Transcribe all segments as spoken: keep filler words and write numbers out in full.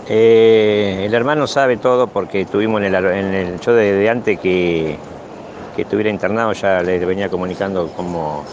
Eh, el hermano sabe todo porque tuvimos en el, en el yo de, de antes que, que estuviera internado ya le venía comunicando como,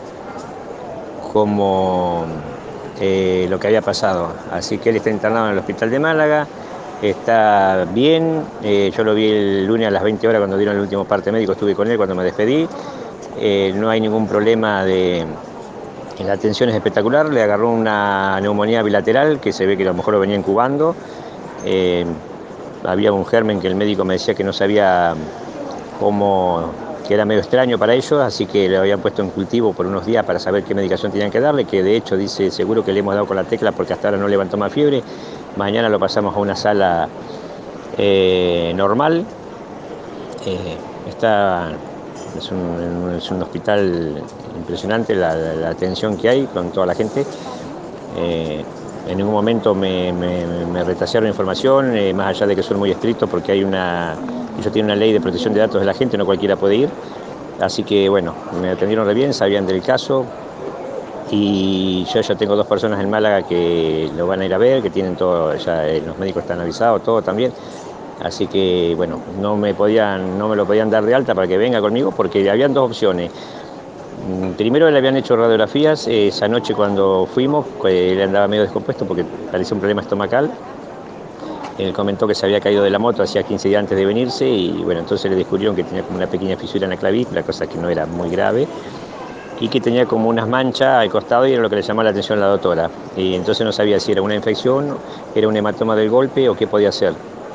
como eh, lo que había pasado. Así que él está internado en el hospital de Málaga, está bien. Eh, yo lo vi el lunes a las veinte horas cuando dieron el último parte médico, estuve con él cuando me despedí. Eh, no hay ningún problema de... La atención es espectacular, le agarró una neumonía bilateral que se ve que a lo mejor lo venía incubando. Eh, Había un germen que el médico me decía que no sabía cómo, que era medio extraño para ellos, así que le habían puesto en cultivo por unos días para saber qué medicación tenían que darle, que de hecho dice seguro que le hemos dado con la tecla porque hasta ahora no levantó más fiebre. Mañana lo pasamos a una sala eh, normal. Eh, está, es un, es un hospital impresionante la, la atención que hay con toda la gente. Eh, en ningún momento me, me, me retasearon información, eh, más allá de que son muy estrictos porque hay una, ellos tienen una ley de protección de datos de la gente, no cualquiera puede ir. Así que bueno, me atendieron re bien, sabían del caso y yo ya tengo dos personas en Málaga que lo van a ir a ver, que tienen todo, ya eh, los médicos están avisados, todo también. Así que bueno, no me podían, no me lo podían dar de alta para que venga conmigo porque habían dos opciones. Primero le habían hecho radiografías, eh, esa noche cuando fuimos, eh, él andaba medio descompuesto porque parecía un problema estomacal. Él comentó que se había caído de la moto hacía quince días antes de venirse y bueno, entonces le descubrieron que tenía como una pequeña fisura en la clavícula, cosa que no era muy grave, y que tenía como unas manchas al costado y era lo que le llamó la atención a la doctora. Y entonces no sabía si era una infección, era un hematoma del golpe o qué podía ser.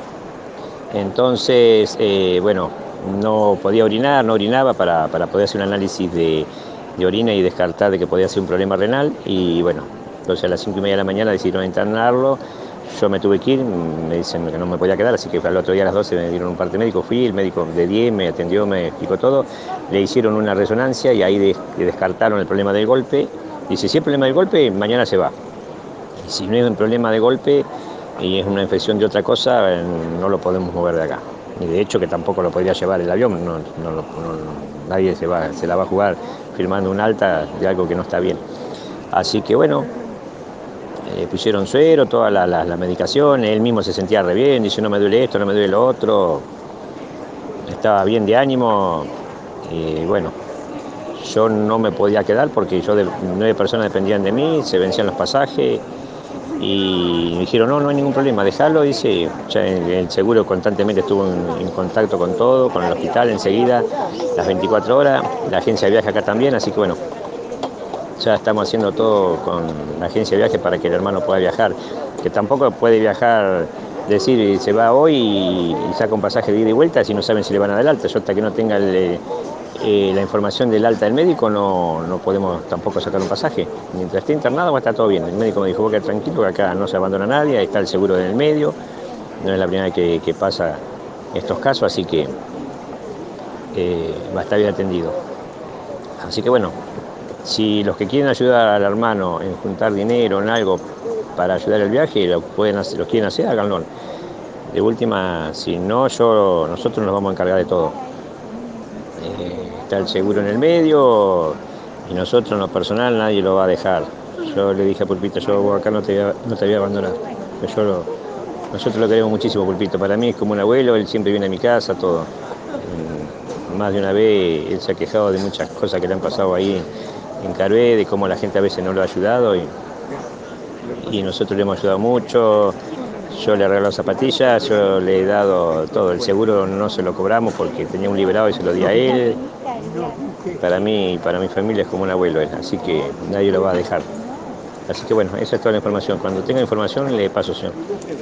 Entonces, eh, bueno, no podía orinar, no orinaba para, para poder hacer un análisis de, de orina y descartar de que podía ser un problema renal. Y bueno, entonces a las cinco y media de la mañana decidieron internarlo. Yo me tuve que ir, me dicen que no me podía quedar, así que al otro día a las doce me dieron un parte médico, fui, el médico de diez me atendió, me explicó todo, le hicieron una resonancia y ahí de, descartaron el problema del golpe. Dice, si es problema del golpe, mañana se va. Y si no es un problema de golpe y es una infección de otra cosa, no lo podemos mover de acá. Y de hecho que tampoco lo podría llevar el avión, no, no, no, nadie se, va, se la va a jugar firmando un alta de algo que no está bien. Así que bueno, eh, pusieron suero, toda la, la, la medicación, él mismo se sentía re bien, dice no me duele esto, no me duele lo otro, estaba bien de ánimo y bueno, yo no me podía quedar porque yo de nueve personas dependían de mí, se vencían los pasajes. Y me dijeron, no, no hay ningún problema, déjalo, dice, ya el seguro constantemente estuvo en, en contacto con todo, con el hospital enseguida, las veinticuatro horas, la agencia de viaje acá también, así que bueno, ya estamos haciendo todo con la agencia de viaje para que el hermano pueda viajar, que tampoco puede viajar, decir, se va hoy y, y saca un pasaje de ida y vuelta si no saben si le van a dar alta, yo hasta que no tenga el, eh, la información del alta del médico no, no podemos tampoco sacar un pasaje. Mientras esté internado va a estar todo bien. El médico me dijo, vos quedate tranquilo, que acá no se abandona nadie, ahí está el seguro en el medio, no es la primera vez que, que pasa estos casos, así que eh, va a estar bien atendido. Así que bueno, si los que quieren ayudar al hermano en juntar dinero, en algo para ayudar el viaje, lo pueden hacer, lo quieren hacer, háganlo. De última, si no, yo, nosotros nos vamos a encargar de todo. Eh, está el seguro en el medio y nosotros en lo personal nadie lo va a dejar. Yo le dije a Pulpito, yo acá no te, voy a, no te voy a abandonar. Yo lo, nosotros lo queremos muchísimo, Pulpito. Para mí es como un abuelo, él siempre viene a mi casa, todo. Eh, más de una vez él se ha quejado de muchas cosas que le han pasado ahí en Carué, de cómo la gente a veces no lo ha ayudado y, y nosotros le hemos ayudado mucho. Yo le arreglé las zapatillas, yo le he dado todo. El seguro no se lo cobramos porque tenía un liberado y se lo di a él. Para mí, para mi familia es como un abuelo él, así que nadie lo va a dejar. Así que bueno, esa es toda la información. Cuando tenga información le paso, señor.